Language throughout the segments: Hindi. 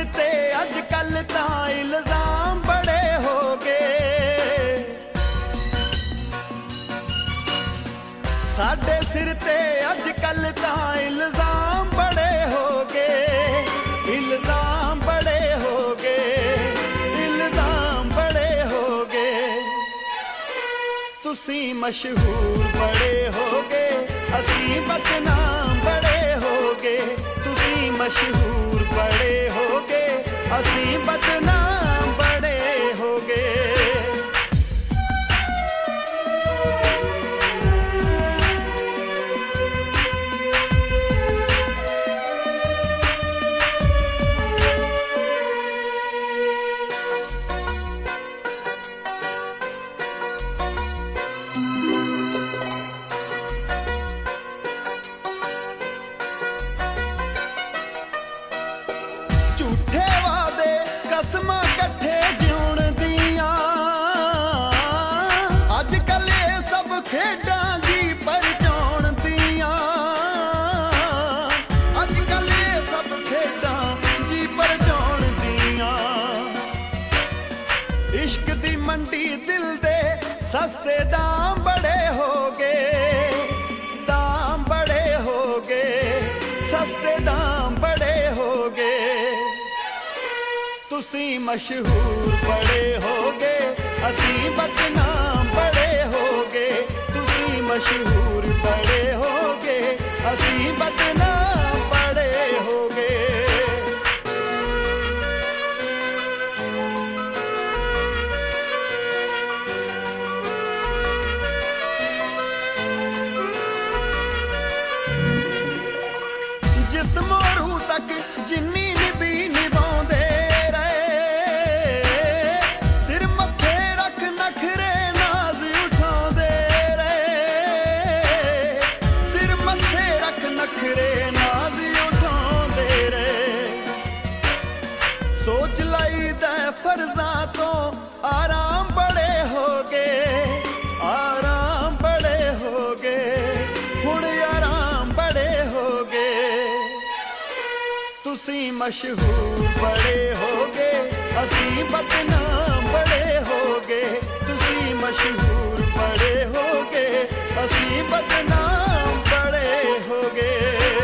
ते अजकल तां इल्जाम बड़े हो गए, साडे सिर ते अजकल तां इल्जाम बड़े हो गए, इल्जाम बड़े हो गए, इल्जाम बड़े हो गए। तुसी मशहूर बड़े हो गए, असी बदनाम बड़े हो गए। तुसी मशहूर बड़े हो गए, असी बदनाम बड़े हो गए। झूठे वादे कसमां कट्ठे जिउण दियां, अजकल ये सब खेडां जी परचाउण दियां, अजकल ये सब खेडां जी परचाउण दियां। इश्क दी मंडी दिल दे सस्ते दाम बड़े हो गए, दाम बड़े हो गए, सस्ते दाम बड़े हो गए। तुसी मशहूर बड़े हो गए, असी बदनाम बड़े हो गए। तुसी मशहूर बड़े हो गए, असी बदनाम बड़े हो गए। जिस मोरू तक जिन्नी निभी निभाउंदे सोच लाई दे फर्जां तो आराम बड़े हो गए, आराम बड़े हो गए, हुण आराम बड़े हो गए। तुसी मशहूर बड़े हो गए, असी बदनाम बड़े हो गए। तुसी मशहूर बड़े हो गए, असी बदनाम बड़े हो गए।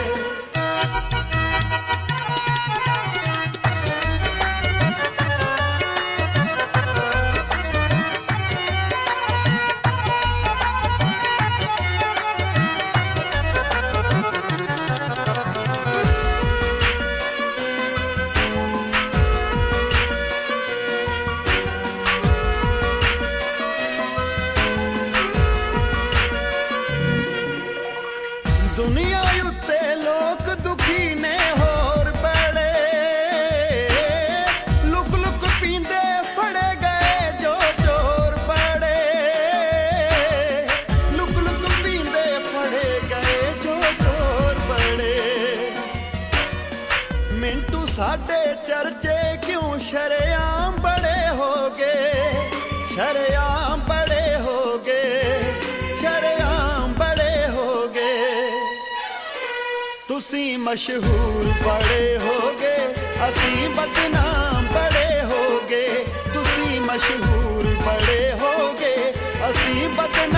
दुनिया उत्ते लोग दुखी ने होर बड़े, लुक लुक पींदे फड़े गए जो चोर बड़े, लुक लुक पींदे फड़े गए जो चोर बड़े। मिंटू साडे चर्चे क्यों शरेआम बड़े हो गए, शरेआम बड़े हो गए, शरेआम बड़े हो गए। तुसी मशहूर बड़े हो गए, असी बदनाम बड़े हो गए। तुसी मशहूर बड़े हो गए, असी बदनाम